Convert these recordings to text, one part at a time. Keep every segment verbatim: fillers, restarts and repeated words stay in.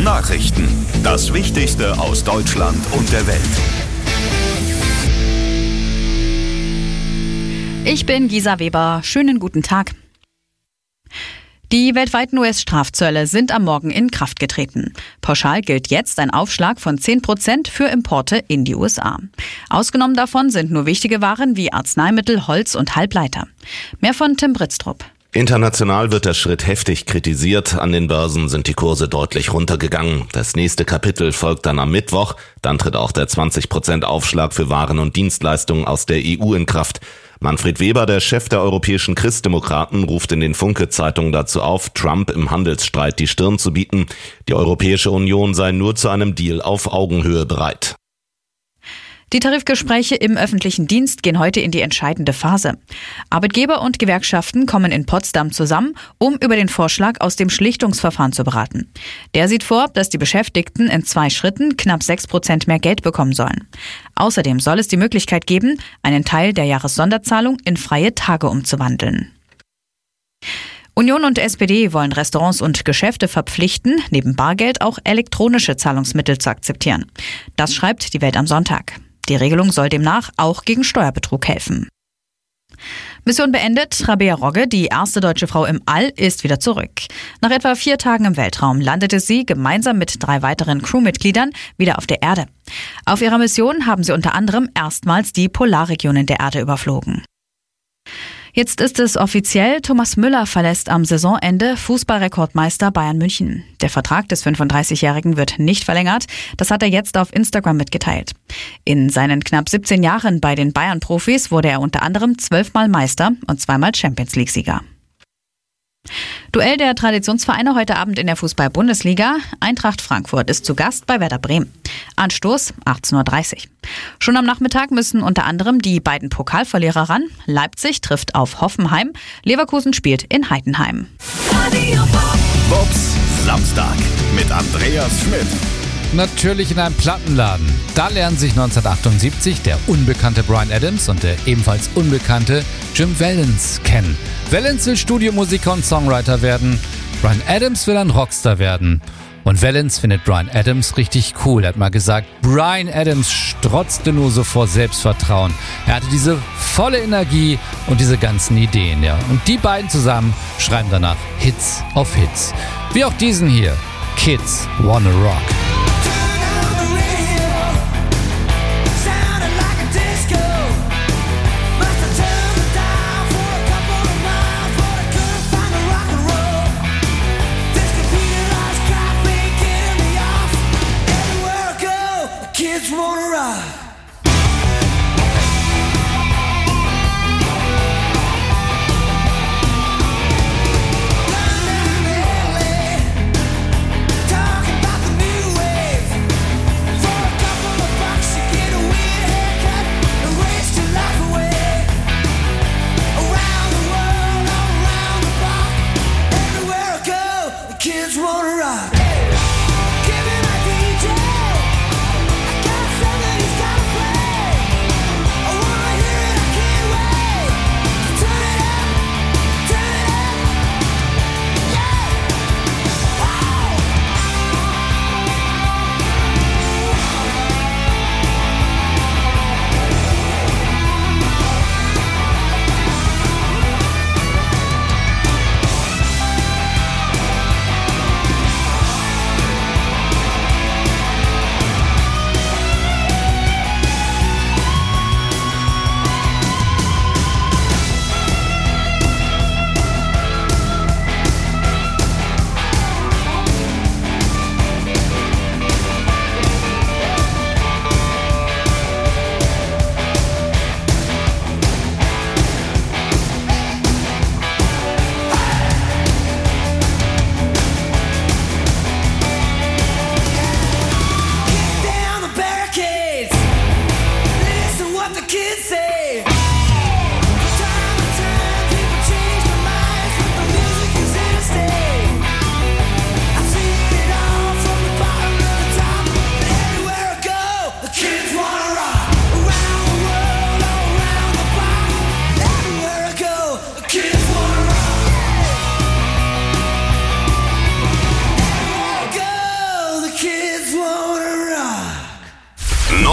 Nachrichten. Das Wichtigste aus Deutschland und der Welt. Ich bin Gisa Weber. Schönen guten Tag. Die weltweiten U S-Strafzölle sind am Morgen in Kraft getreten. Pauschal gilt jetzt ein Aufschlag von zehn Prozent für Importe in die U S A. Ausgenommen davon sind nur wichtige Waren wie Arzneimittel, Holz und Halbleiter. Mehr von Tim Britztrup. International wird der Schritt heftig kritisiert. An den Börsen sind die Kurse deutlich runtergegangen. Das nächste Kapitel folgt dann am Mittwoch. Dann tritt auch der zwanzig Prozent Aufschlag für Waren und Dienstleistungen aus der E U in Kraft. Manfred Weber, der Chef der europäischen Christdemokraten, ruft in den Funke-Zeitungen dazu auf, Trump im Handelsstreit die Stirn zu bieten. Die Europäische Union sei nur zu einem Deal auf Augenhöhe bereit. Die Tarifgespräche im öffentlichen Dienst gehen heute in die entscheidende Phase. Arbeitgeber und Gewerkschaften kommen in Potsdam zusammen, um über den Vorschlag aus dem Schlichtungsverfahren zu beraten. Der sieht vor, dass die Beschäftigten in zwei Schritten knapp sechs Prozent mehr Geld bekommen sollen. Außerdem soll es die Möglichkeit geben, einen Teil der Jahressonderzahlung in freie Tage umzuwandeln. Union und S P D wollen Restaurants und Geschäfte verpflichten, neben Bargeld auch elektronische Zahlungsmittel zu akzeptieren. Das schreibt die Welt am Sonntag. Die Regelung soll demnach auch gegen Steuerbetrug helfen. Mission beendet. Rabea Rogge, die erste deutsche Frau im All, ist wieder zurück. Nach etwa vier Tagen im Weltraum landete sie gemeinsam mit drei weiteren Crewmitgliedern wieder auf der Erde. Auf ihrer Mission haben sie unter anderem erstmals die Polarregionen der Erde überflogen. Jetzt ist es offiziell, Thomas Müller verlässt am Saisonende Fußballrekordmeister Bayern München. Der Vertrag des fünfunddreißigjährigen wird nicht verlängert, das hat er jetzt auf Instagram mitgeteilt. In seinen knapp siebzehn Jahren bei den Bayern-Profis wurde er unter anderem zwölfmal Meister und zweimal Champions-League-Sieger. Duell der Traditionsvereine heute Abend in der Fußball-Bundesliga. Eintracht Frankfurt ist zu Gast bei Werder Bremen. Anstoß achtzehn Uhr dreißig. Schon am Nachmittag müssen unter anderem die beiden Pokalverlierer ran. Leipzig trifft auf Hoffenheim. Leverkusen spielt in Heidenheim. Bobs Samstag mit Andreas Schmidt. Natürlich in einem Plattenladen. Da lernen sich neunzehnhundertachtundsiebzig der unbekannte Bryan Adams und der ebenfalls unbekannte Jim Vallance kennen. Vallance will Studiomusiker und Songwriter werden. Bryan Adams will ein Rockstar werden. Und Vallance findet Bryan Adams richtig cool. Er hat mal gesagt, Bryan Adams strotzte nur so vor Selbstvertrauen. Er hatte diese volle Energie und diese ganzen Ideen. Ja. Und die beiden zusammen schreiben danach Hits auf Hits. Wie auch diesen hier, Kids Wanna Rock. Kids wanna rock. Kids wanna rock. Give me my D J. I got something he's got.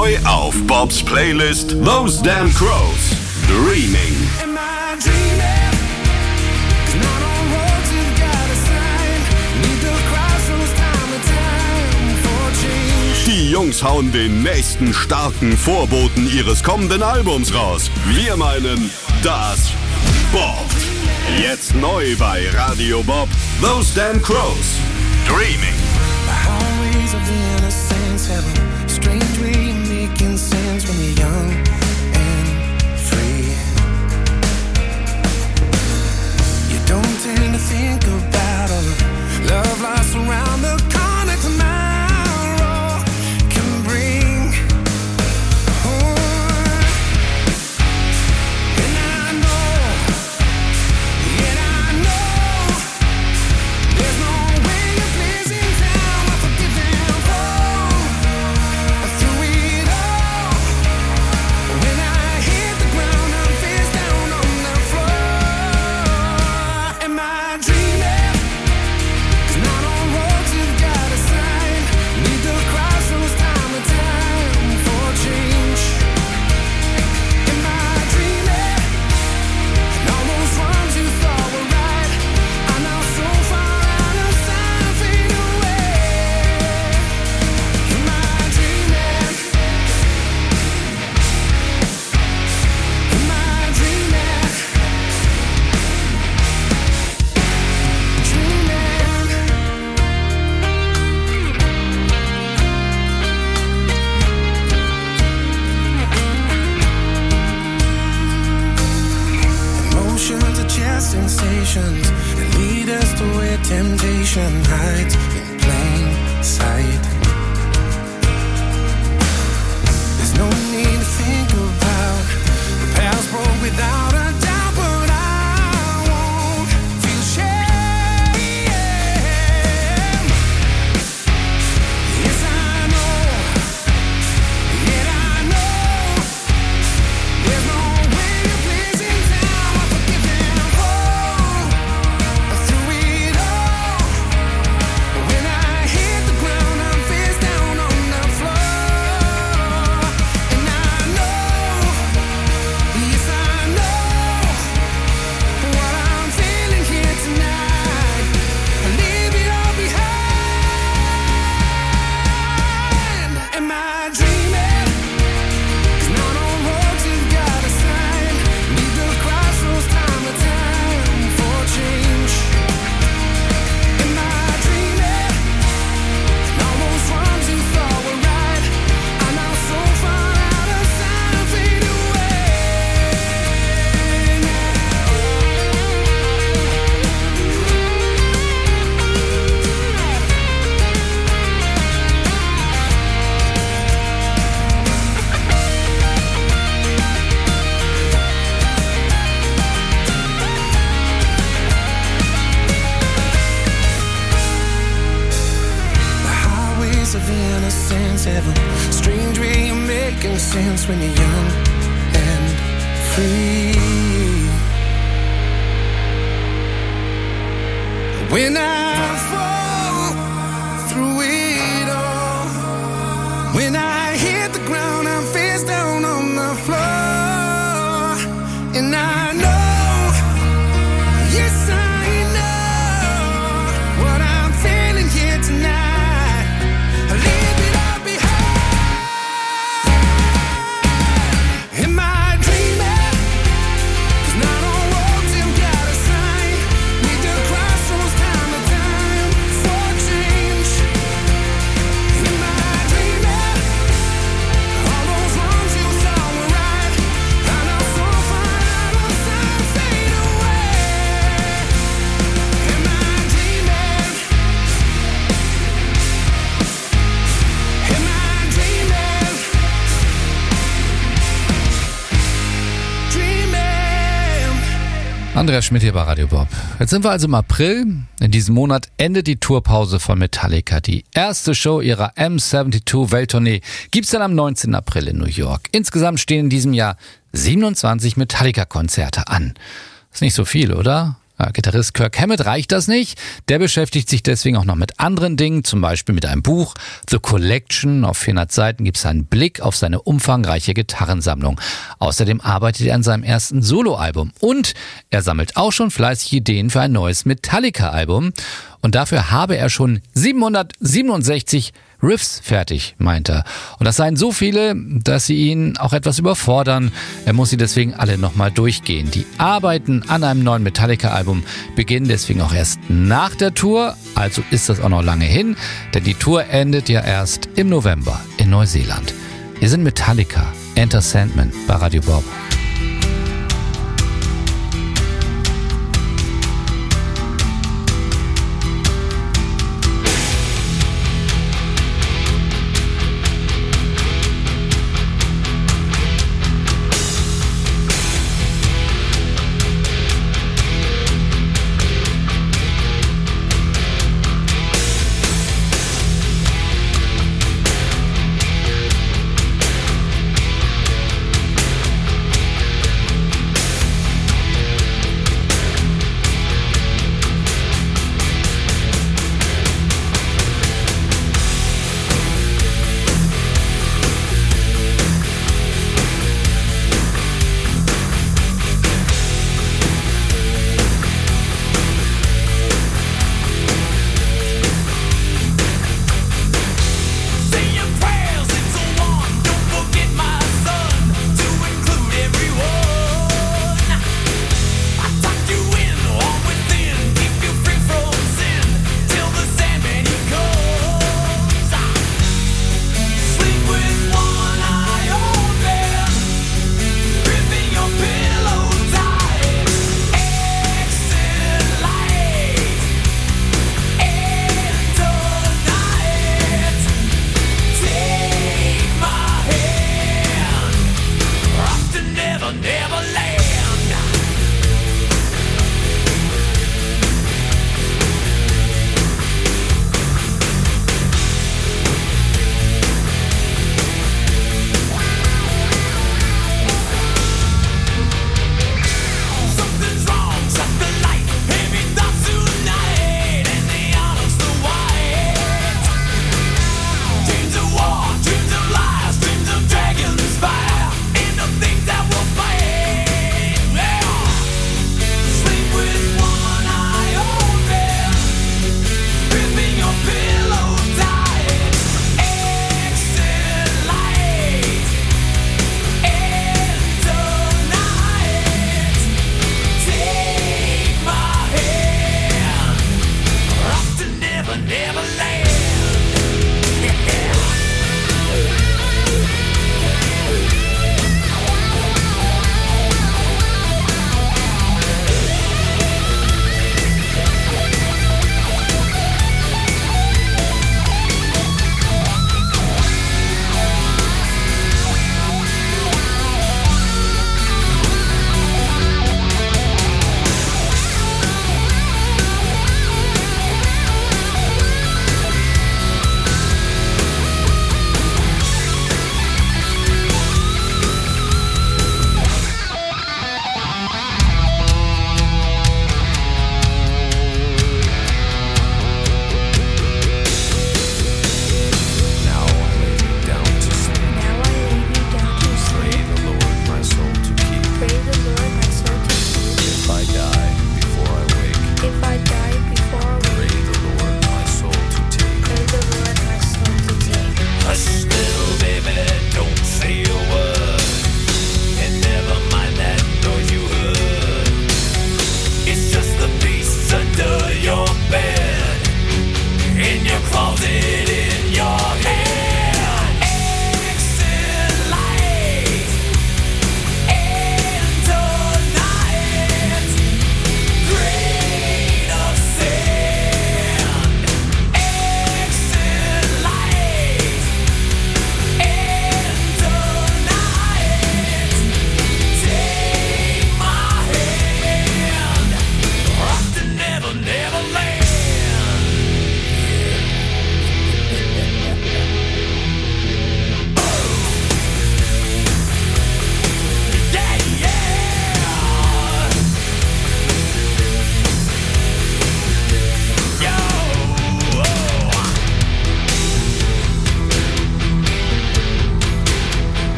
Neu auf Bobs Playlist Those Damn Crows. Dreaming. Am I dreaming? 'Cause not all roads have got a sign. Need to cross those time and time for change. Die Jungs hauen den nächsten starken Vorboten ihres kommenden Albums raus. Wir meinen das Bobbt. Jetzt neu bei Radio Bob. Those Damn Crows. Dreaming. The highways of innocence have a strange way of making sense when you're young and free. You don't tend to think about all the love lost around the corner tomorrow can bring. Oh, and I know, and I know, there's no way you're pleasing down or forgiving for through it all. When I hit the ground, I'm face down on the floor. Am I dreaming? 'Cause not all roads have got a sign. Need to cross those time and time for change. Am I dreaming? And all those wrongs you thought were right are now so far out of sight, fade away. Am I dreaming? Am I dreaming? Emotions are just sensations that lead us to where temptation hides in plain sight. There's no need to think about the past broke without a doubt, but I won't feel shame. Yes, I know, yet I know, there's no way you're pleasing down or forgiving for through it all. When I hit the ground, I'm face down on the floor. And I know, yes I know, what I'm feeling here tonight. I leave it all behind. Am I dreaming? 'Cause not all roads have got a sign. Need to cross those time and time for change. Am I dreaming? And all those wrongs you thought were right are now so far out of sight, fade away. The highways of innocence have a strange way of making sense when you're young and free. When I fall through it all, when I hit the ground, I'm face down on the floor. And I know, yes I know, what I'm feeling here tonight. I leave it all behind. Am I dreaming? 'Cause not all roads have got a sign. Need to cross those time and time for change. Am I dreaming? All those wrongs you thought were right are now so far out of sight, fade away. Am I dreaming? Am I dreaming? Dreaming. Andreas Schmidt hier bei Radio Bob. Jetzt sind wir also im April. In diesem Monat endet die Tourpause von Metallica. Die erste Show ihrer M zweiundsiebzig Welttournee gibt's dann am neunzehnten April in New York. Insgesamt stehen in diesem Jahr siebenundzwanzig Metallica-Konzerte an. Ist nicht so viel, oder? Gitarrist Kirk Hammett reicht das nicht. Der beschäftigt sich deswegen auch noch mit anderen Dingen, zum Beispiel mit einem Buch. The Collection. Auf vierhundert Seiten gibt es einen Blick auf seine umfangreiche Gitarrensammlung. Außerdem arbeitet er an seinem ersten Soloalbum. Und er sammelt auch schon fleißig Ideen für ein neues Metallica-Album. Und dafür habe er schon siebenhundertsiebenundsechzig Riffs fertig, meint er. Und das seien so viele, dass sie ihn auch etwas überfordern. Er muss sie deswegen alle nochmal durchgehen. Die Arbeiten an einem neuen Metallica-Album beginnen deswegen auch erst nach der Tour. Also ist das auch noch lange hin, denn die Tour endet ja erst im November in Neuseeland. Wir sind Metallica, Enter Sandman bei Radio Bob.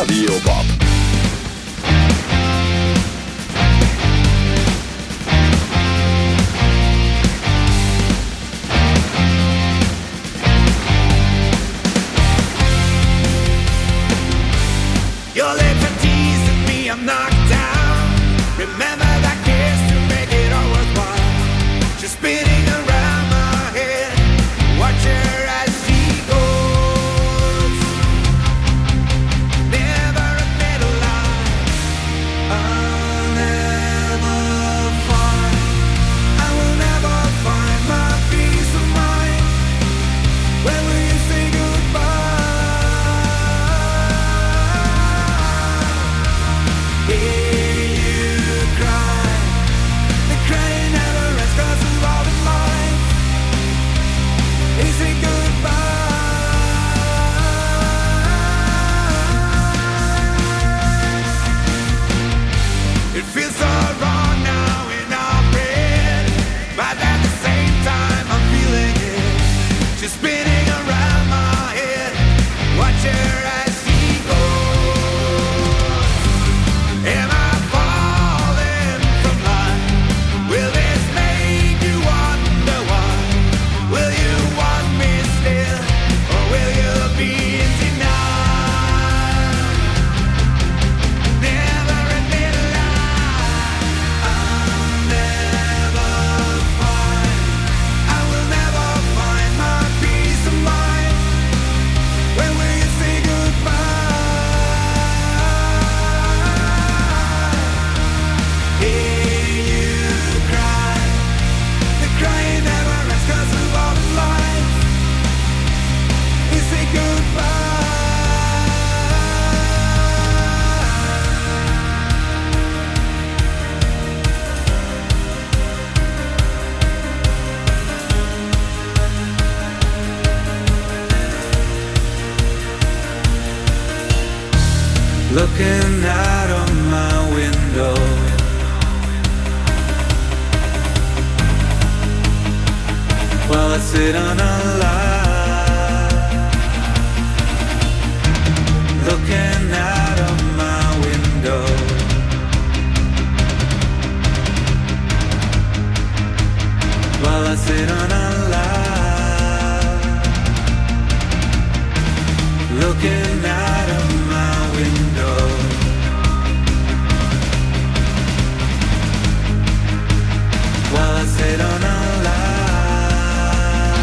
Radio Bob. Your lips are teasing me, I'm knocked down. Remember that kiss to make it all worthwhile. She's spinning around my head. Watch her as she goes. Never admit a lie. I'll never find, I will never find my peace of mind. When will you say goodbye? Hear you cry. The crying never ends 'cause of all the lies. They say goodbye. It feels so wrong now in our bed, but at the same time I'm feeling it. She's spinning around my head. Watch her as she goes. Am I falling from life? Will this make you wonder why? Will you want me still, or will you be in denial? Never admit a lie. I'll never find, I will never find my peace of mind. When will you say goodbye? Hear you cry. The crying never ends 'cause of all the lies. You say goodbye. Looking out of my window, while I sit on a line. Looking out of my window, while I sit on a line. Looking out of my window, while I sit on a line.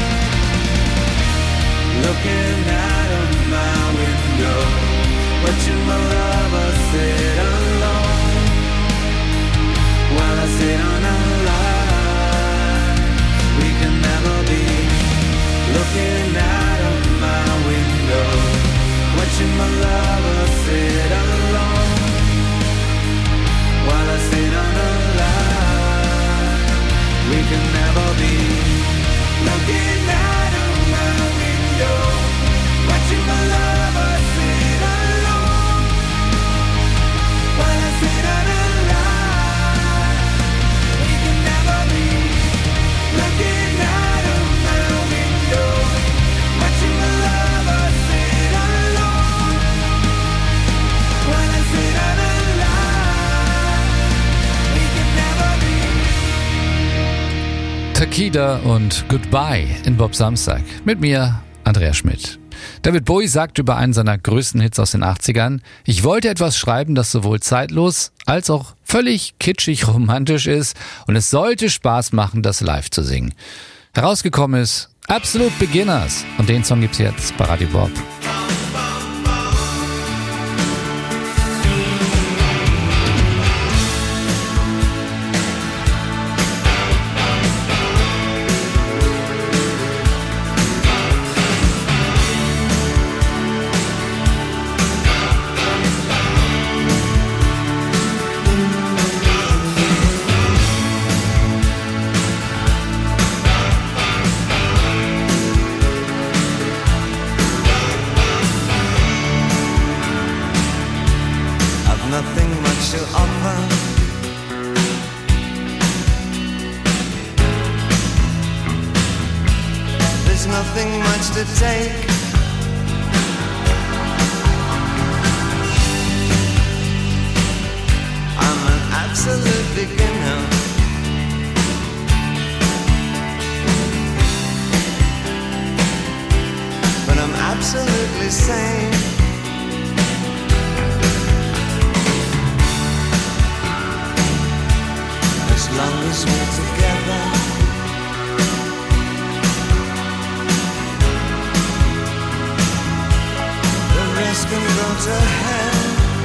Looking out of my window, watching my lover sit alone, while I sit on a line. We can never be. Looking out of my window, watching my lover sit alone, while I sit on a line. We can never be. Looking out of my window, watching my lover sit alone, while I sit on a line. We can never be. Looking out of my window, watching my lover sit alone, while I sit on a line. We can never be. Takida und Goodbye in Bob Samstag. Mit mir, Andreas Schmidt. David Bowie sagt über einen seiner größten Hits aus den achtzigern, ich wollte etwas schreiben, das sowohl zeitlos als auch völlig kitschig romantisch ist und es sollte Spaß machen, das live zu singen. Herausgekommen ist Absolute Beginners und den Song gibt's jetzt bei Radio Bob. Nothing much to offer. There's nothing much to take. absolute beginner. But I'm absolutely sane. As long as we're together. The rest can go to hell.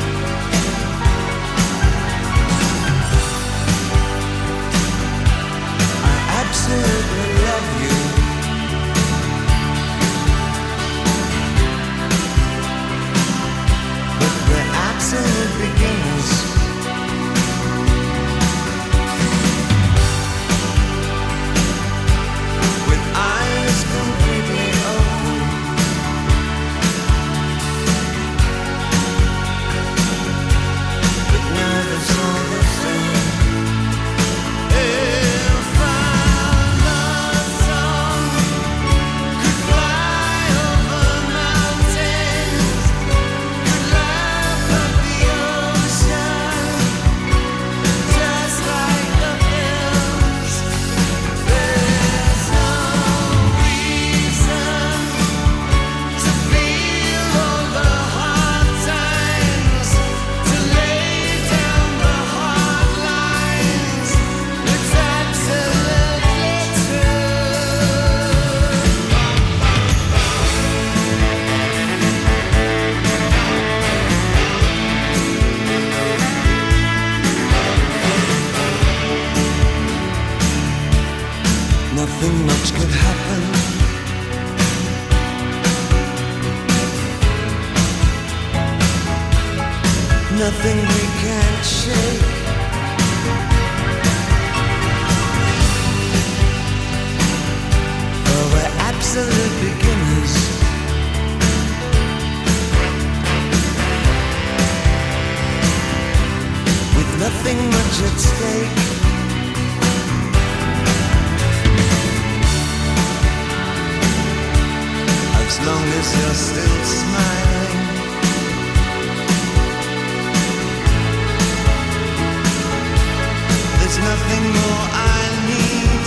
I absolutely love you. But we're absolute beginners. With eyes completely open. But nervous all the same. If our love song could fly over mountains, could lap up the ocean, just like the hills, there's no reason to feel all the hard times, to lay down the hard lines. It's absolutely true. Nothing much could happen. Nothing we can't shake. For we're absolute beginners. With nothing much at stake. As long as you're still smiling. There's nothing more I need.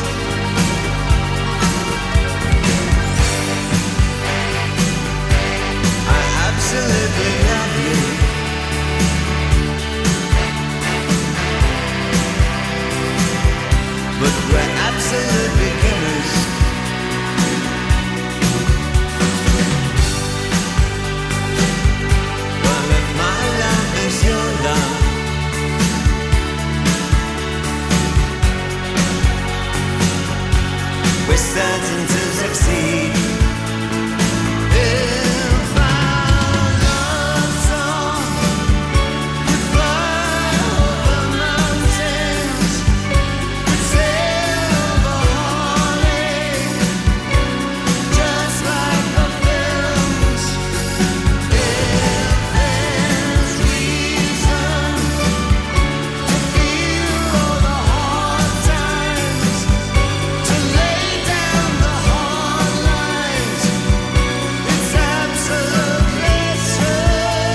I absolutely love you. But we're absolute beginners. Well, if my love is your love, we're certain to succeed. If our love song could fly over mountains, could sail over Holly, just like the films. If there's reason to feel all the hard times, to lay down the hard lines, it's absolutely true.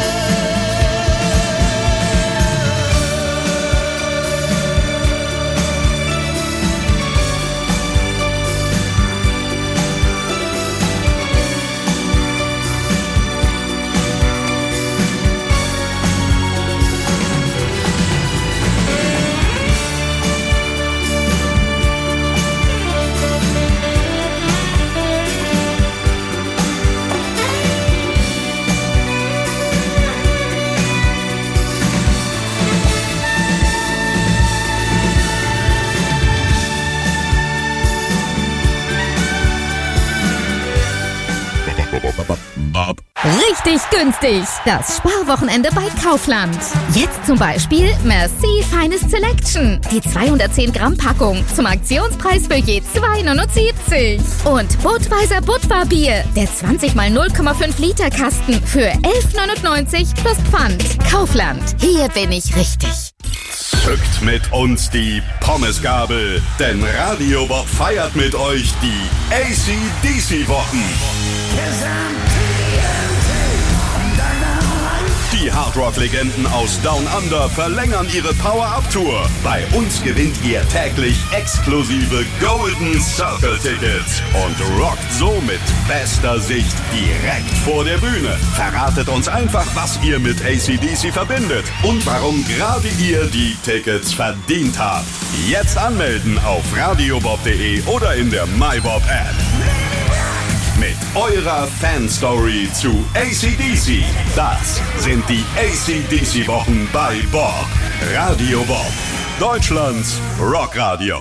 Richtig günstig. Das Sparwochenende bei Kaufland. Jetzt zum Beispiel Merci Feines Selection. Die zweihundertzehn Gramm Packung zum Aktionspreis für je zwei neunundsiebzig. Und Budweiser Budvar-Bier. Der zwanzig mal null Komma fünf Liter Kasten für elf neunundneunzig plus Pfand. Kaufland. Hier bin ich richtig. Zückt mit uns die Pommesgabel, denn Radio Bob feiert mit euch die A C D C-Wochen. Yes, I'm T N T. Dynamite. Die Hardrock-Legenden aus Down Under verlängern ihre Power-Up-Tour. Bei uns gewinnt ihr täglich exklusive Golden Circle-Tickets und rockt so mit bester Sicht direkt vor der Bühne. Verratet uns einfach, was ihr mit A C D C verbindet und warum gerade ihr die Tickets verdient habt. Jetzt anmelden auf radiobob punkt de oder in der MyBob-App. Mit eurer Fanstory zu A C D C. Das sind die A C D C-Wochen bei Bob. Radio Bob. Deutschlands Rockradio.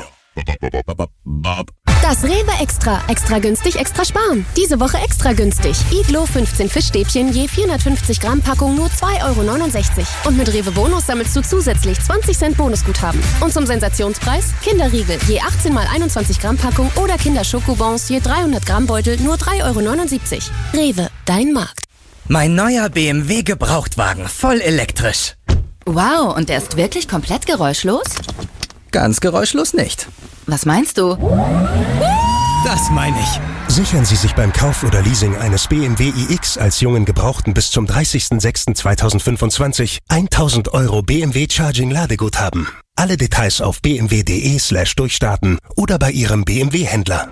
Das Rewe Extra. Extra günstig, extra sparen. Diese Woche extra günstig. Iglo fünfzehn Fischstäbchen je vierhundertfünfzig Gramm Packung nur zwei Euro neunundsechzig. Und mit Rewe Bonus sammelst du zusätzlich zwanzig Cent Bonusguthaben. Und zum Sensationspreis Kinderriegel je achtzehn mal einundzwanzig Gramm Packung oder Kinderschokobons je dreihundert Gramm Beutel nur drei Euro neunundsiebzig. Rewe, dein Markt. Mein neuer B M W Gebrauchtwagen, voll elektrisch. Wow, und der ist wirklich komplett geräuschlos? Ganz geräuschlos nicht. Was meinst du? Das meine ich. Sichern Sie sich beim Kauf oder Leasing eines B M W iX als jungen Gebrauchten bis zum dreißigsten sechsten zweitausendfünfundzwanzig tausend Euro B M W Charging Ladeguthaben. Alle Details auf b m w punkt de slash durchstarten oder bei Ihrem B M W-Händler.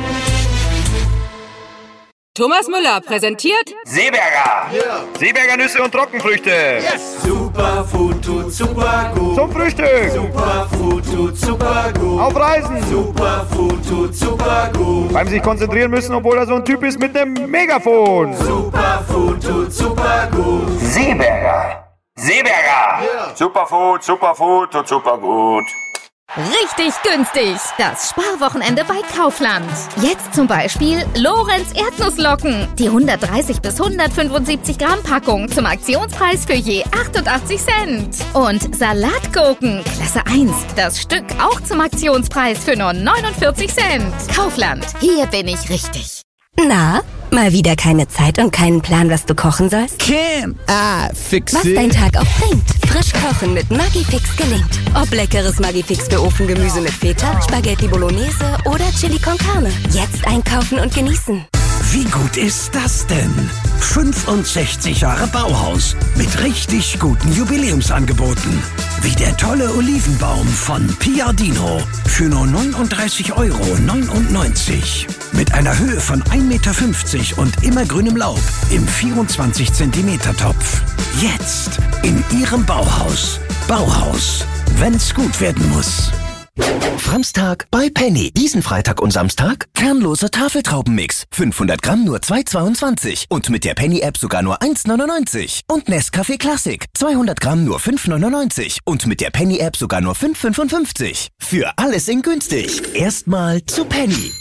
Thomas Müller präsentiert Seeberger. Yeah. Seeberger Nüsse und Trockenfrüchte. Yes. Superfood tut super gut. Zum Frühstück. Superfood tut super gut. Auf Reisen. Superfood tut super gut. Beim sich konzentrieren müssen, obwohl er so ein Typ ist mit dem Megafon. Superfood tut super gut. Seeberger. Seeberger. Yeah. Superfood, Superfood tut super gut. Richtig günstig. Das Sparwochenende bei Kaufland. Jetzt zum Beispiel Lorenz Erdnusslocken. Die hundertdreißig bis hundertfünfundsiebzig Gramm Packung zum Aktionspreis für je achtundachtzig Cent. Und Salatgurken, Klasse eins. Das Stück auch zum Aktionspreis für nur neunundvierzig Cent. Kaufland, hier bin ich richtig. Na, mal wieder keine Zeit und keinen Plan, was du kochen sollst? Kim, ah, fix Was dein Tag auch bringt. Frisch kochen mit Maggi-Fix gelingt. Ob leckeres Maggi-Fix für Ofengemüse mit Feta, Spaghetti Bolognese oder Chili con Carne. Jetzt einkaufen und genießen. Wie gut ist das denn? fünfundsechzig Jahre Bauhaus mit richtig guten Jubiläumsangeboten. Wie der tolle Olivenbaum von Piardino für nur neununddreißig Euro neunundneunzig. Mit einer Höhe von ein Meter fünfzig und immergrünem Laub im vierundzwanzig Zentimeter Topf. Jetzt in Ihrem Bauhaus. Bauhaus, wenn's gut werden muss. Franztag bei Penny. Diesen Freitag und Samstag kernloser Tafeltraubenmix. fünfhundert Gramm nur zwei Euro zweiundzwanzig. Und mit der Penny-App sogar nur eins Euro neunundneunzig. Und Nescafé Classic. zweihundert Gramm nur fünf Euro neunundneunzig. Und mit der Penny-App sogar nur fünf Euro fünfundfünfzig. Für alles in günstig. Erstmal zu Penny.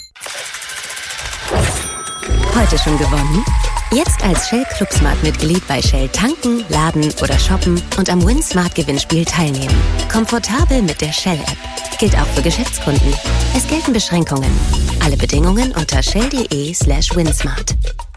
Heute schon gewonnen? Jetzt als Shell Club Smart Mitglied bei Shell tanken, laden oder shoppen und am Win Smart Gewinnspiel teilnehmen. Komfortabel mit der Shell App. Gilt auch für Geschäftskunden. Es gelten Beschränkungen. Alle Bedingungen unter shell.de slash winsmart.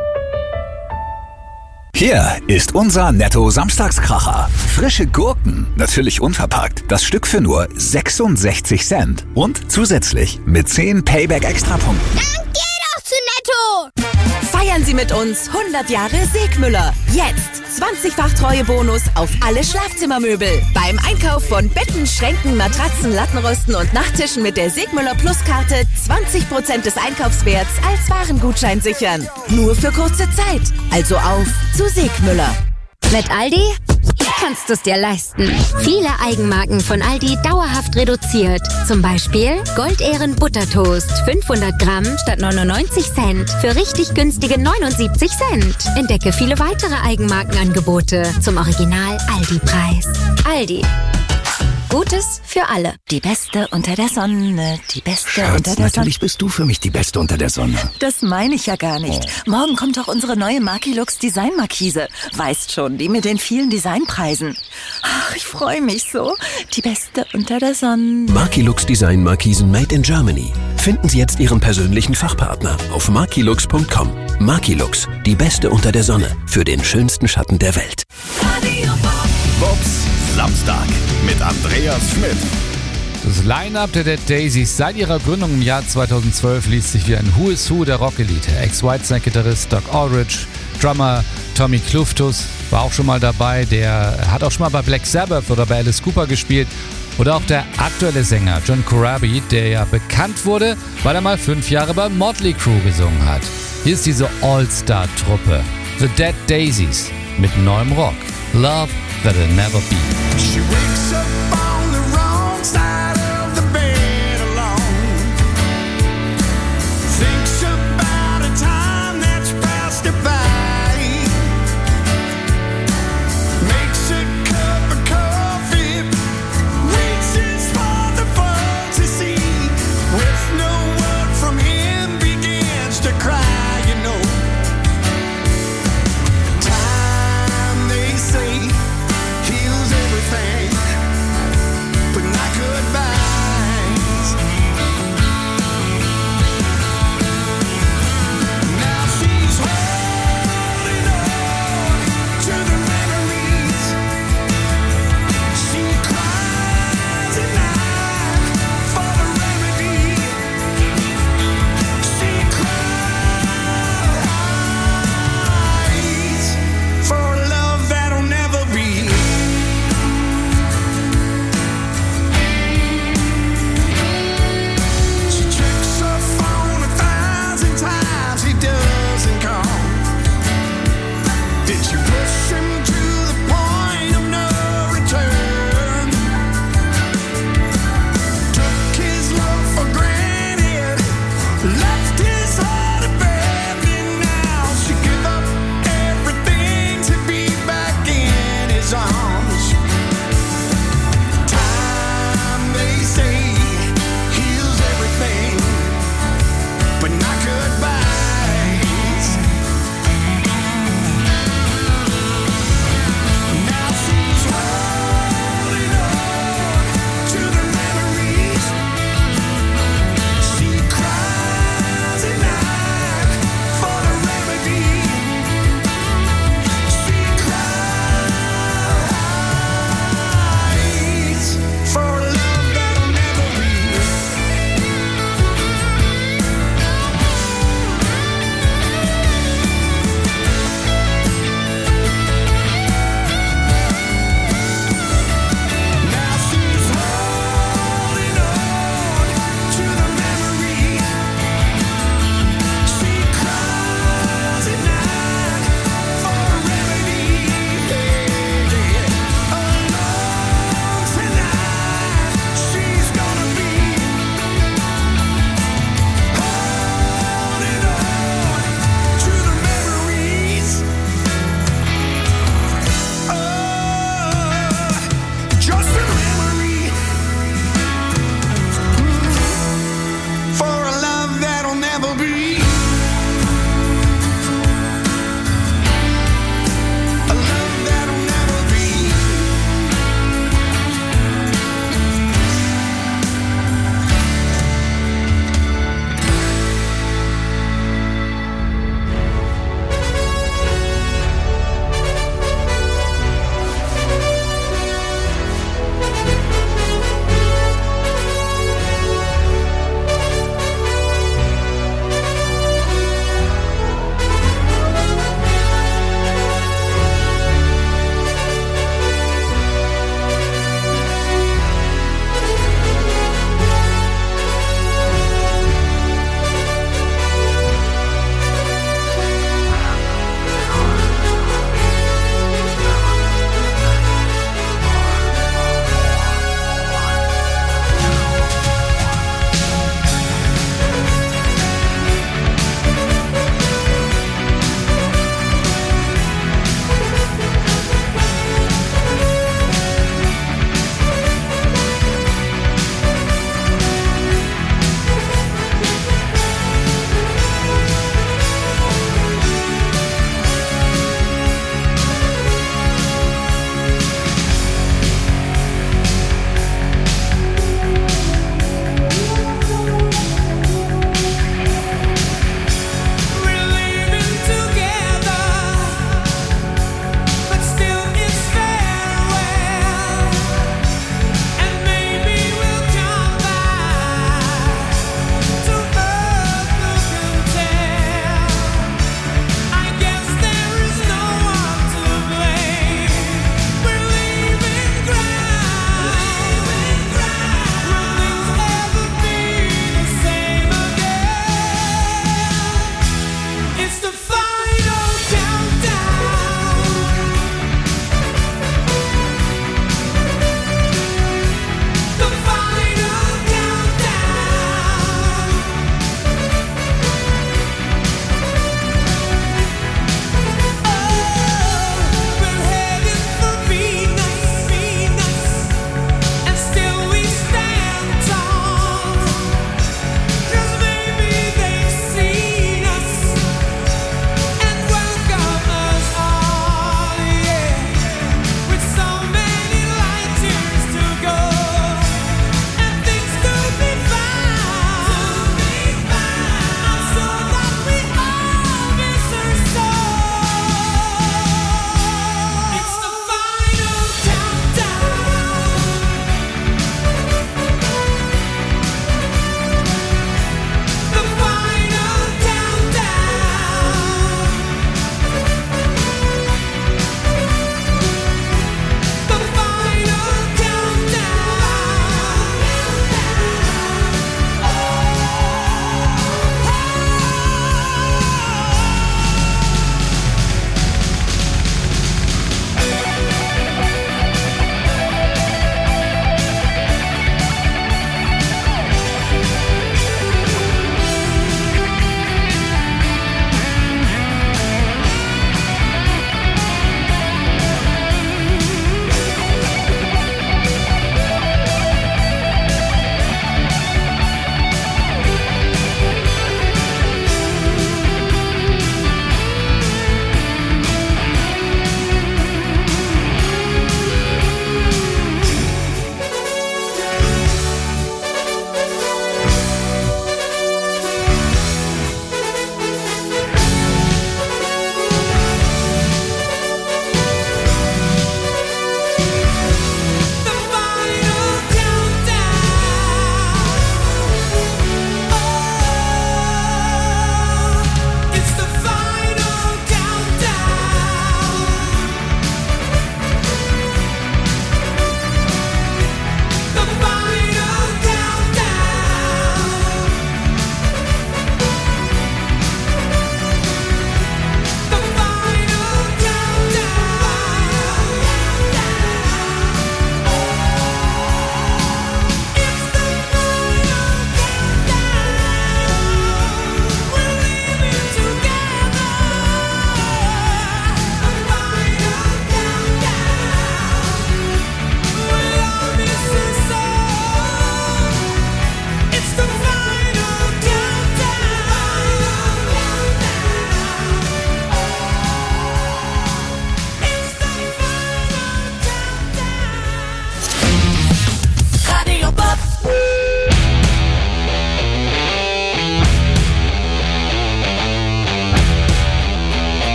Hier ist unser Netto-Samstagskracher. Frische Gurken, natürlich unverpackt. Das Stück für nur sechsundsechzig Cent. Und zusätzlich mit zehn Payback-Extrapunkten. Dann geh doch zu Netto! Feiern Sie mit uns hundert Jahre Segmüller. Jetzt zwanzigfach Treuebonus auf alle Schlafzimmermöbel. Beim Einkauf von Betten, Schränken, Matratzen, Lattenrösten und Nachttischen mit der Segmüller Plus-Karte zwanzig Prozent des Einkaufswerts als Warengutschein sichern. Nur für kurze Zeit. Also auf zu Segmüller. Mit Aldi kannst du es dir leisten. Viele Eigenmarken von Aldi dauerhaft reduziert. Zum Beispiel Goldehren Buttertoast, fünfhundert Gramm statt neunundneunzig Cent für richtig günstige neunundsiebzig Cent. Entdecke viele weitere Eigenmarkenangebote zum Original Aldi-Preis. Aldi. Gutes für alle. Die Beste unter der Sonne, die Beste Schatz, unter der Sonne. natürlich bist du für mich die Beste unter der Sonne. Das meine ich ja gar nicht. Oh. Morgen kommt doch unsere neue Markilux Design-Markise. Weißt schon, die mit den vielen Designpreisen. Ach, ich freue mich so. Die Beste unter der Sonne. Markilux Design Markisen made in Germany. Finden Sie jetzt Ihren persönlichen Fachpartner auf markilux punkt com. Markilux, die Beste unter der Sonne für den schönsten Schatten der Welt. Bobs Samstag mit Andreas Schmidt. Das Line-Up der Dead Daisies seit ihrer Gründung im Jahr zweitausendzwölf liest sich wie ein Who is Who der Rockelite. Ex-Whitesnake-Gitarrist Doc Aldrich, Drummer Tommy Kluftus, war auch schon mal dabei. Der hat auch schon mal bei Black Sabbath oder bei Alice Cooper gespielt. Oder auch der aktuelle Sänger John Corabi, der ja bekannt wurde, weil er mal fünf Jahre bei Motley Crue gesungen hat. Hier ist diese All-Star-Truppe, The Dead Daisies, mit neuem Rock. Love That'll Never Be. She wakes up on the wrong side of the bed alone. Thinks about a time that's passed her by. Makes a cup of coffee, reaches for the phone to see. With no word from him, begins to cry, you know. Time, they say, heals everything, but not goodbye.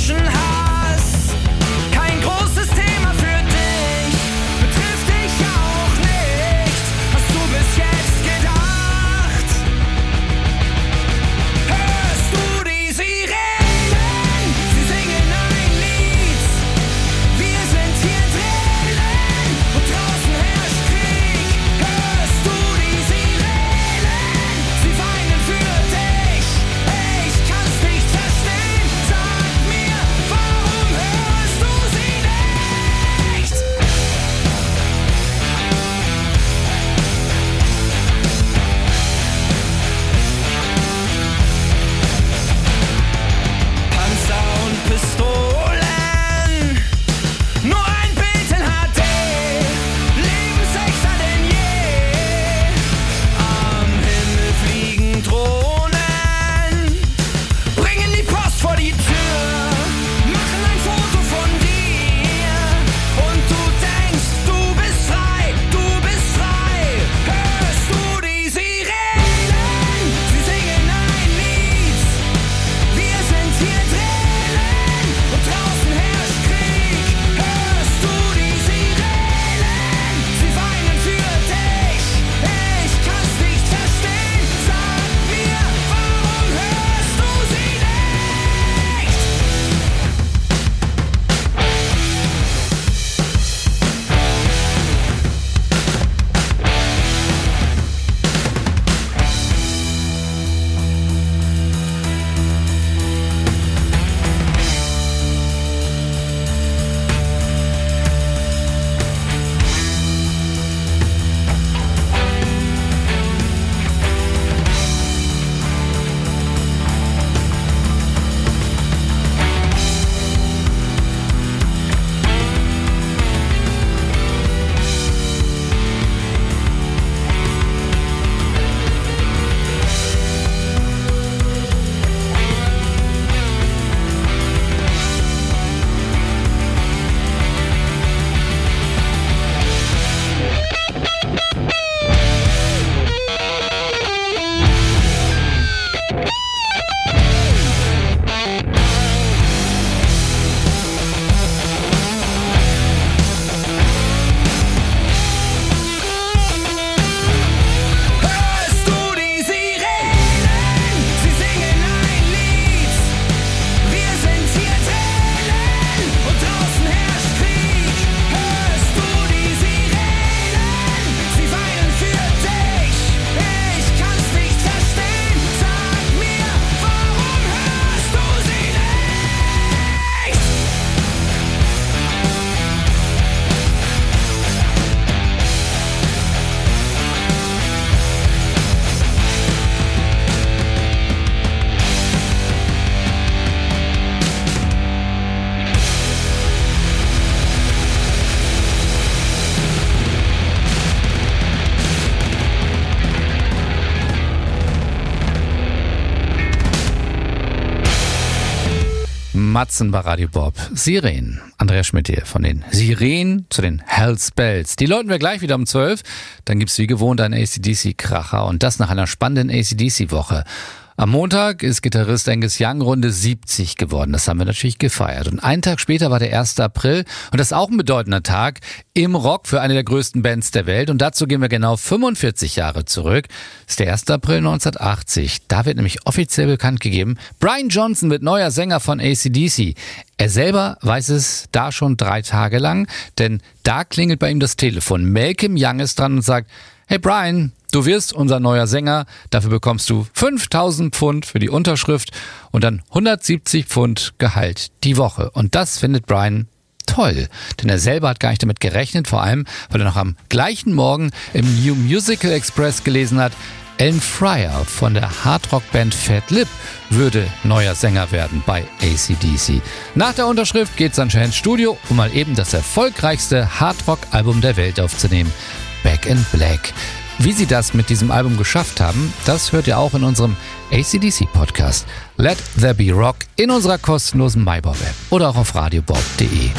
Menschenhass. Kein großes Thema für dich, betrifft dich auch nicht. Hast du bis jetzt gedacht? Hörst du die Sirenen? Sie singen ein Lied. Wir sind hier drinnen und draußen herrscht Krieg. Hörst du die Sirenen? Sie weinen für dich. Ich kann's nicht verstehen. Sag mir, warum hörst du sie nicht? Panzer und Pistolen, nur ein Bild in H D, lebensechter denn je. Am Himmel fliegen Drohnen, bringen die Post vor die Tür, machen ein Foto von dir und du denkst, du bist frei, du bist frei. Hörst du die Sirenen? Sie singen ein Lied. Wir sind hier drinnen und draußen herrscht Krieg. Hörst du die Sirenen? Sie weinen für dich. Ich kann's nicht verstehen. Sag mir, warum hörst du sie nicht? Hörst du die Sirenen? Sie singen ein Lied. Wir sind hier drinnen und draußen herrscht Krieg. Hörst du die Sirenen? Sie weinen für dich. Ich kann's nicht verstehen. Sag mir, warum hörst du sie nicht? Matzen bei Radio Bob. Sirenen. Andreas Schmidt hier von den Sirenen zu den Hells Bells. Die läuten wir gleich wieder um zwölf. Dann gibt's wie gewohnt einen A C D C-Kracher und das nach einer spannenden A C D C-Woche. Am Montag ist Gitarrist Angus Young Runde siebzig geworden. Das haben wir natürlich gefeiert. Und einen Tag später war der erste April. Und das ist auch ein bedeutender Tag im Rock für eine der größten Bands der Welt. Und dazu gehen wir genau fünfundvierzig Jahre zurück. Das ist der erste April neunzehnhundertachtzig. Da wird nämlich offiziell bekannt gegeben, Brian Johnson wird neuer Sänger von A C D C. Er selber weiß es da schon drei Tage lang. Denn da klingelt bei ihm das Telefon. Malcolm Young ist dran und sagt, hey Brian, du wirst unser neuer Sänger, dafür bekommst du fünftausend Pfund für die Unterschrift und dann hundertsiebzig Pfund Gehalt die Woche. Und das findet Brian toll, denn er selber hat gar nicht damit gerechnet, vor allem, weil er noch am gleichen Morgen im New Musical Express gelesen hat, Alan Fryer von der Hardrock-Band Fat Lip würde neuer Sänger werden bei A C D C. Nach der Unterschrift geht's anscheinend ins Studio, um mal eben das erfolgreichste Hardrock-Album der Welt aufzunehmen, Back in Black. Wie sie das mit diesem Album geschafft haben, das hört ihr auch in unserem A C D C-Podcast Let There Be Rock in unserer kostenlosen MyBob-App oder auch auf radiobob punkt de.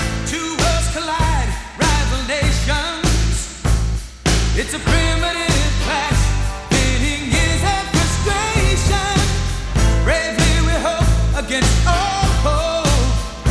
It's a primitive clash, pitting years of frustration. Bravely we hope against all hope.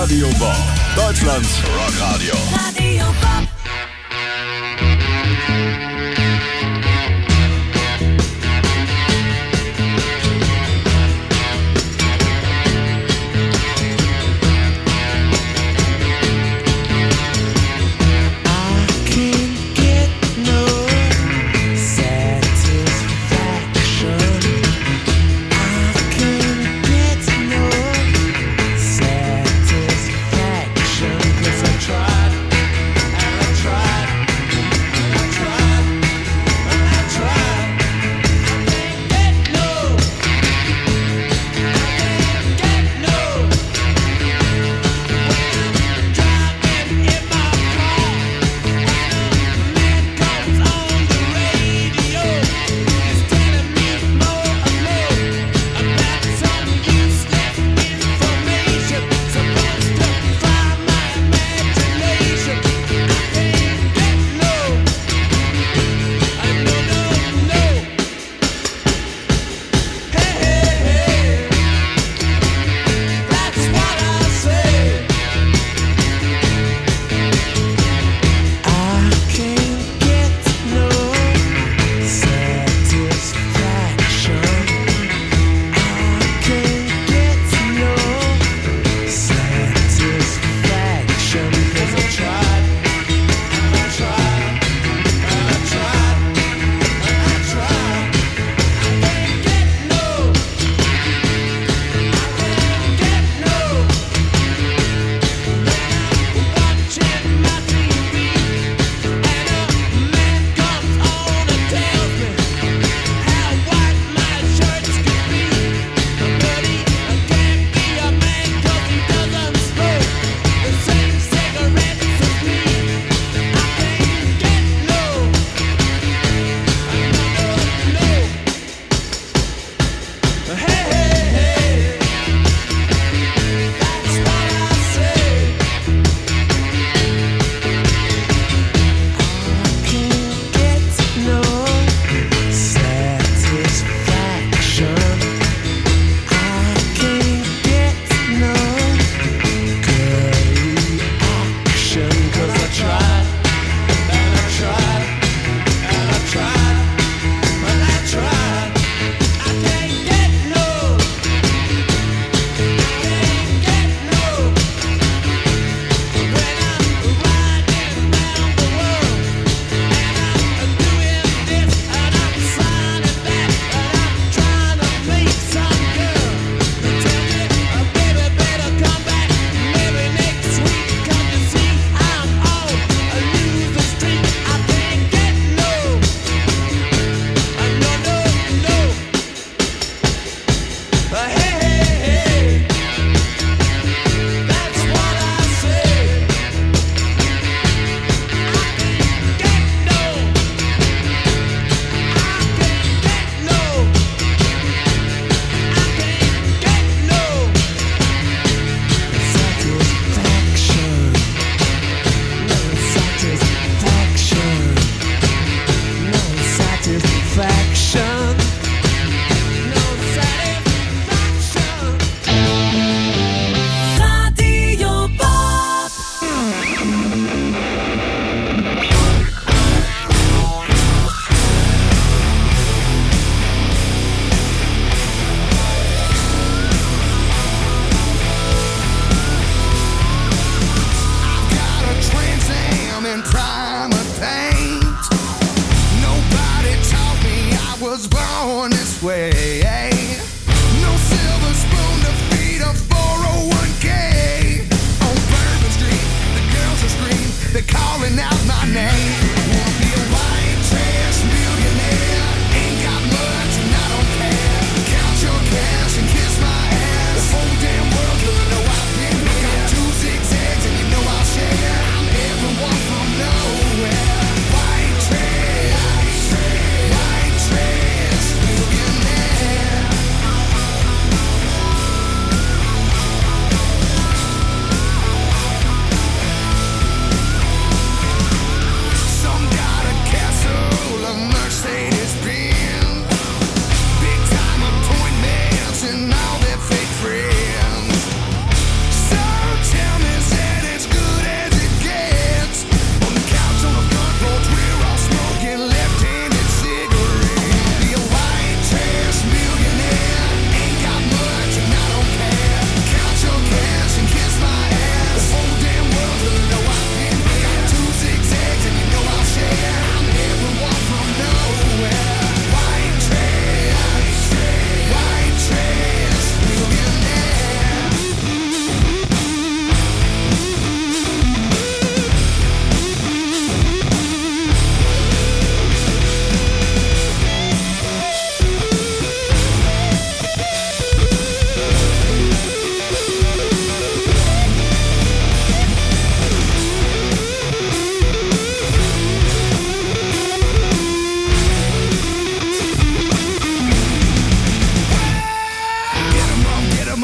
Radio Bob, Deutschlands Rockradio. Radio Bob. Satisfaction, 'cause I tried and I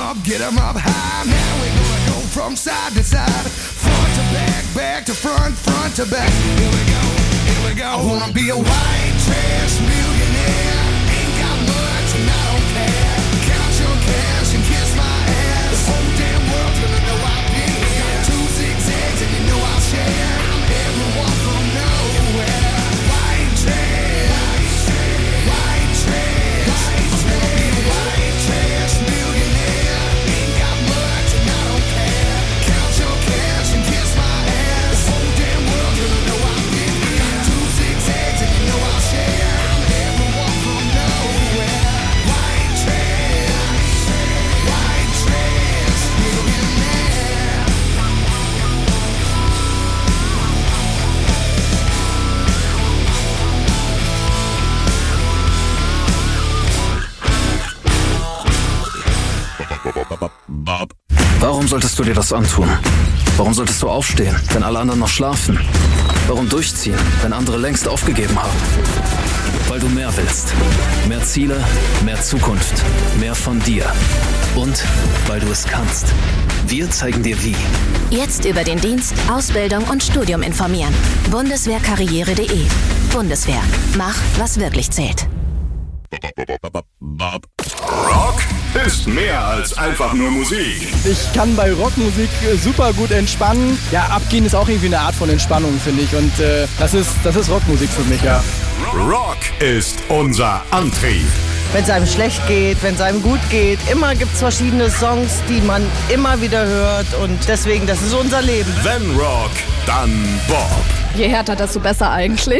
up, get 'em up high. Now we're gonna go from side to side, front to back, back to front, front to back. Here we go, here we go. I wanna be a white trash millionaire. Ain't got much and I don't care. Count your cash and kiss my ass. The whole damn world's gonna know I've been here. Got two zigzags and you know I'll share. I'm everyone from nowhere. White trash, white trash. I wanna be a white trash millionaire. Ain't got much and I don't care. Count your cash and kiss my ass. The whole damn world's gonna know I've been here. Got two zigzags and you know I'll share. I'm everyone from nowhere. White trash, white trash millionaire. Bob. Warum solltest du dir das antun? Warum solltest du aufstehen, wenn alle anderen noch schlafen? Warum durchziehen, wenn andere längst aufgegeben haben? Weil du mehr willst. Mehr Ziele, mehr Zukunft, mehr von dir. Und weil du es kannst. Wir zeigen dir wie. Jetzt über den Dienst, Ausbildung und Studium informieren. Bundeswehrkarriere punkt de. Bundeswehr. Mach, was wirklich zählt. Bob. Rock ist mehr als einfach nur Musik. Ich kann bei Rockmusik äh, super gut entspannen. Ja, abgehen ist auch irgendwie eine Art von Entspannung, finde ich. Und äh, das ist, das ist Rockmusik für mich, ja. Rock ist unser Antrieb. Wenn es einem schlecht geht, wenn es einem gut geht, immer gibt es verschiedene Songs, die man immer wieder hört. Und deswegen, das ist unser Leben. Wenn Rock, dann Bob. Je härter, desto besser eigentlich.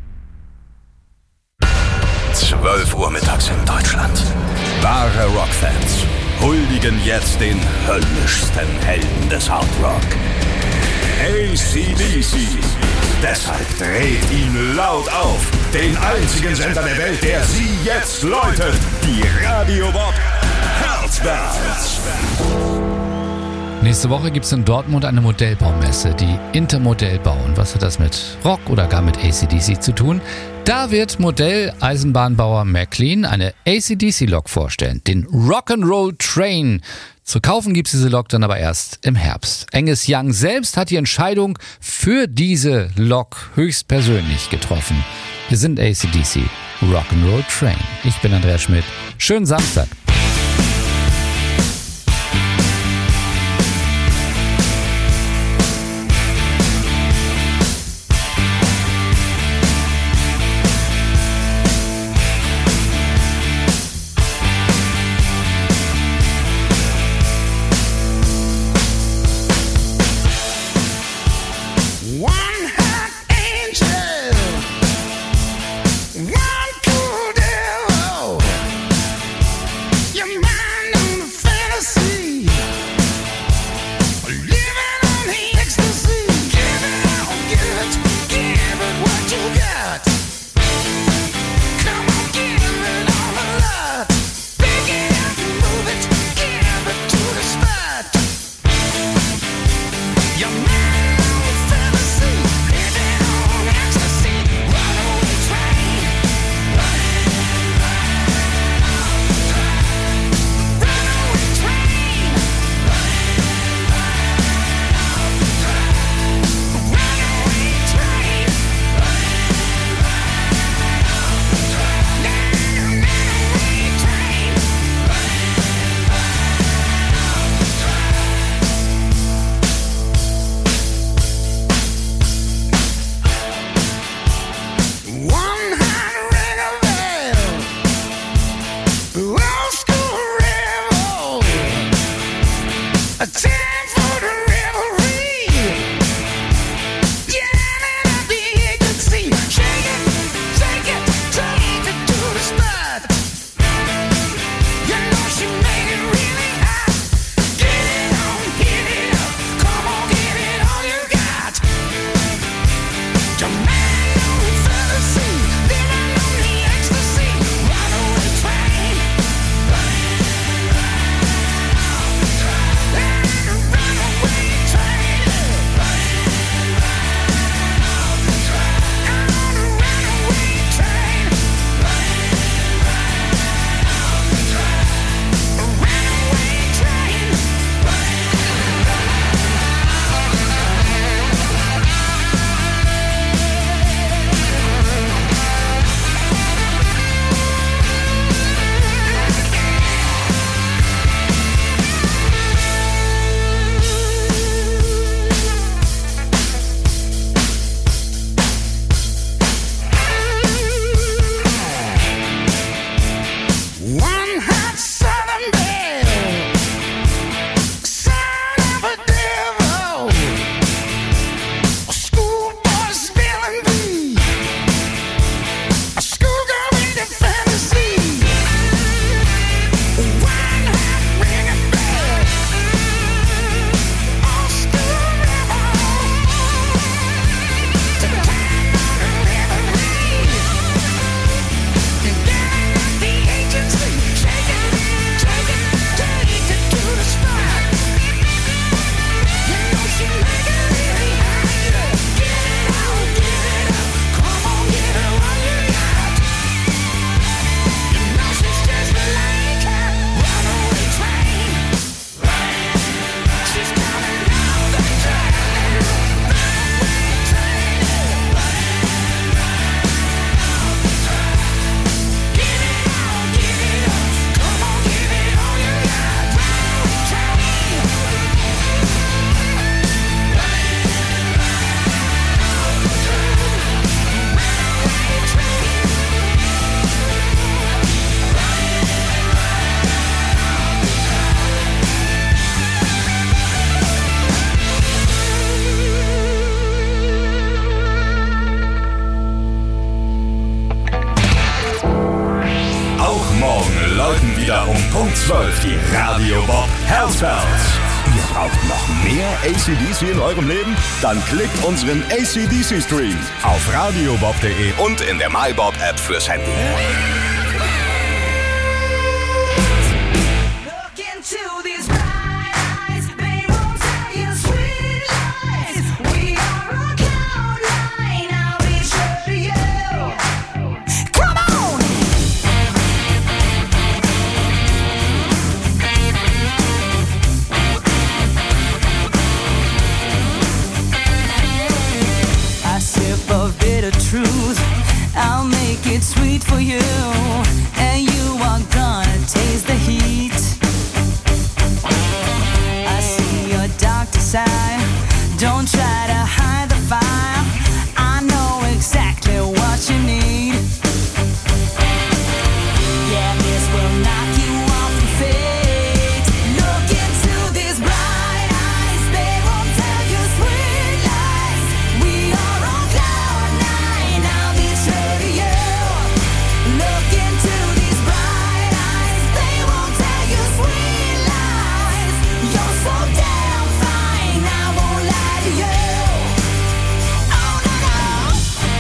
zwölf Uhr mittags in Deutschland. Wahre Rockfans huldigen jetzt den höllischsten Helden des Hard Rock. A C D C. Deshalb dreht ihn laut auf. Den einzigen Sender der Welt, der Sie jetzt läutet. Die Radio Bob Herzbands. Nächste Woche gibt es in Dortmund eine Modellbaumesse, die Intermodellbau. Und was hat das mit Rock oder gar mit A C D C zu tun? Da wird Modelleisenbahnbauer McLean eine A C D C-Lok vorstellen, den Rock'n'Roll Train. Zu kaufen gibt es diese Lok dann aber erst im Herbst. Angus Young selbst hat die Entscheidung für diese Lok höchstpersönlich getroffen. Wir sind A C D C, Rock'n'Roll Train. Ich bin Andreas Schmidt. Schönen Samstag. die Radio Bob Herzfels. Ihr braucht noch mehr A C D C in eurem Leben? Dann klickt unseren A C D C Stream auf radiobob punkt de und in der MyBob App fürs Handy. Truth, I'll make it sweet for you, and you are gonna taste the heat. I see your darker side, don't try to hide the fire. I know exactly what you need. Yeah, this will knock you off your feet. Look into these bright eyes, they won't tell you sweet lies. We are on cloud nine, I'll be true to you. Look into these bright eyes, they won't tell you sweet lies. You're so damn fine, I won't lie to you. Oh no no.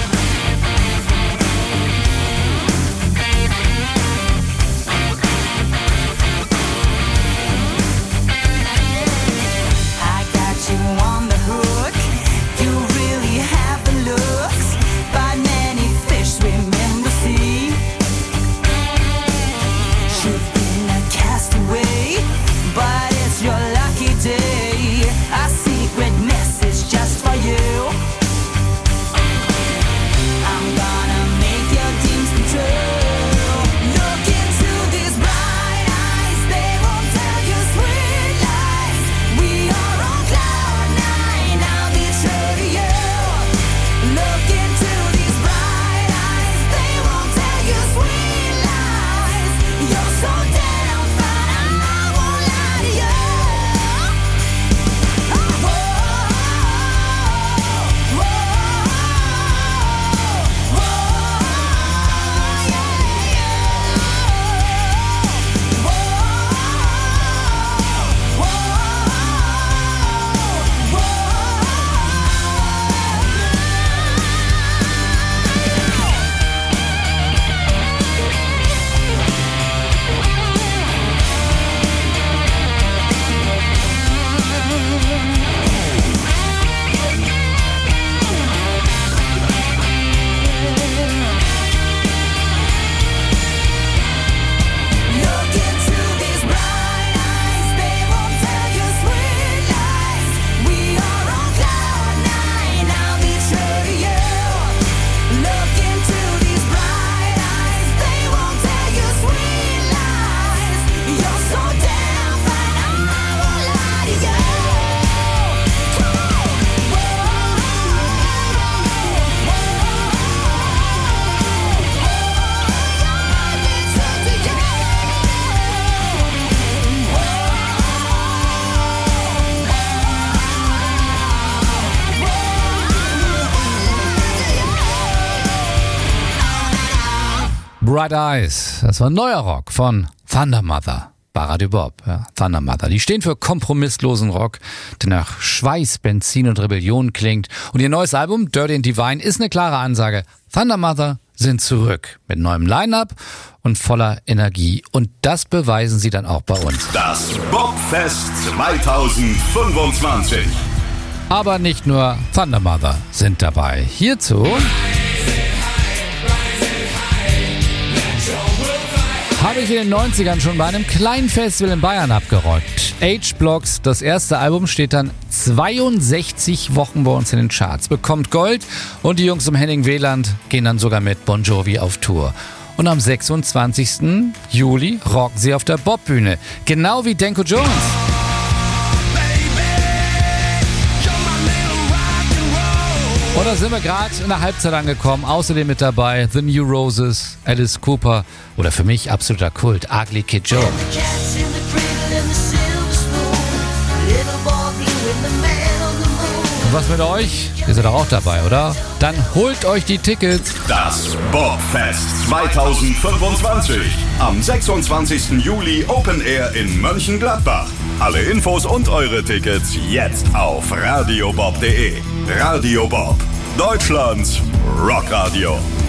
I got you on the hook. You really have the looks, but many fish swim in the sea. You've been a castaway, but it's your lucky day. A secret message just for you. I'm gonna make your dreams come true. Look into these bright eyes, they won't tell you sweet lies. We are on cloud nine, I'll be true to you. Look into these bright eyes, they won't tell you sweet lies. You're so damn fine, I won't lie to you. Oh, whoa, whoa, whoa, yeah, yeah. Whoa, whoa, whoa. Look into these bright eyes, they won't tell you sweet lies. We are on cloud nine, I'll be true to you. Look into these bright eyes, they won't tell you sweet lies. You're so damn fine, I won't lie to you. Come on, Bright Eyes, das war neuer Rock von Thunder Mother bei Radio Bob. Ja, Thunder Mother, die stehen für kompromisslosen Rock, der nach Schweiß, Benzin und Rebellion klingt. Und ihr neues Album Dirty and Divine ist eine klare Ansage. Thunder Mother sind zurück mit neuem Line-Up und voller Energie. Und das beweisen sie dann auch bei uns. Das Bobfest zwanzig fünfundzwanzig. Aber nicht nur Thunder Mother sind dabei. Hierzu habe ich in den neunzigern schon bei einem kleinen Festival in Bayern abgerockt. H-Blocks, das erste Album, steht dann zweiundsechzig Wochen bei uns in den Charts, bekommt Gold und die Jungs um Henning Wieland gehen dann sogar mit Bon Jovi auf Tour. Und am sechsundzwanzigsten Juli rocken sie auf der Bobbühne, genau wie Denko Jones. Und da sind wir gerade in der Halbzeit angekommen. Außerdem mit dabei The New Roses, Alice Cooper oder für mich absoluter Kult, Ugly Kid Joe. Und was mit euch? Ihr seid doch auch dabei, oder? Dann holt euch die Tickets. Das Bobfest zwanzig fünfundzwanzig. Am sechsundzwanzigsten Juli Open Air in Mönchengladbach. Alle Infos und eure Tickets jetzt auf radiobob punkt de. Radio Bob, Deutschlands Rockradio.